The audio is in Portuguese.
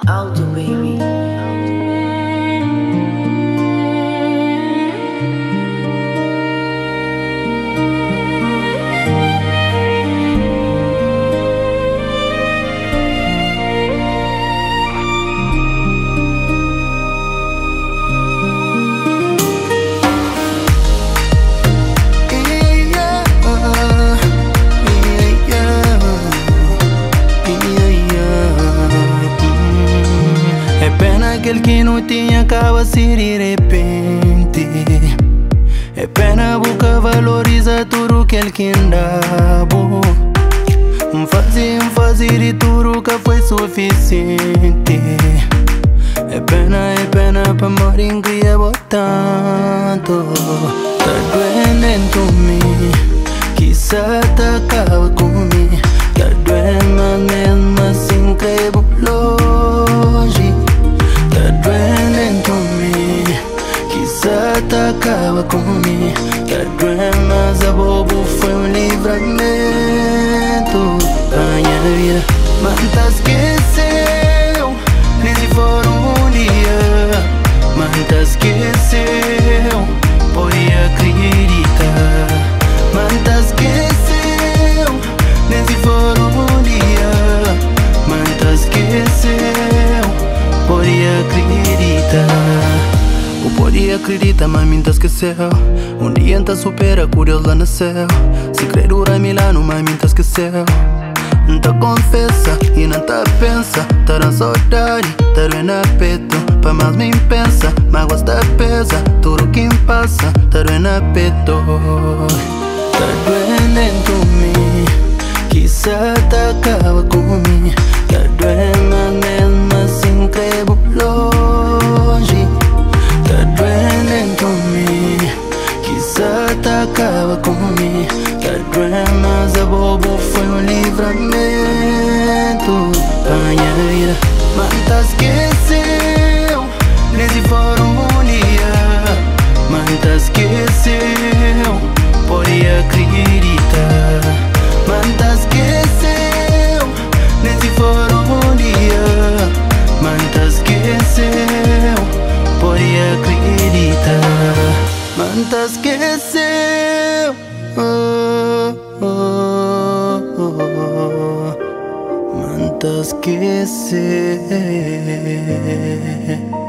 Alto, baby. Aquele que não tinha acaba assim de repente. É pena boca valoriza tudo que ele que dá bom. Fazer de tudo que foi suficiente. É pena pra morir em que é tanto. Tá doendo em mim, quizá tá acaba comigo. Tá doendo, mas mesmo assim creio longe. Tá doendo em mim, quizá tá acaba comigo. Tá doendo, mas a bobo foi livramento da minha vida. Mas tá esqueceu, nem se for dia. Mas tá esqueceu, podia acreditar. Mas tá esqueceu, nem se for dia. Mas tá esqueceu, podia acreditar. Ou podia acreditar, mas me esqueceu. Um dia tá supera, curioso lá nasceu. Se crer dura Milano, mas me esqueceu. Não tá confessa e não tá pensa. Tá na saudade, tá doendo a peito. Pra mais me pensa, mágoas tá pesa. Tudo que passa, tá doendo a peito. Tá doendo em mim, quizá tá acaba comigo. Tá doendo, mas mesmo assim creio longe. Tá doendo em mim, quizá tá acaba comigo. Tá doendo, mas a bobo foi livramento da minha vida. Mas tá esqueceu, nem se for dia. Mas tá esqueceu, podia acreditar. Mas tá esqueceu, nem se for dia. Mas tá esqueceu, podia acreditar. Mas tá esqueceu, mas tá esqueceu.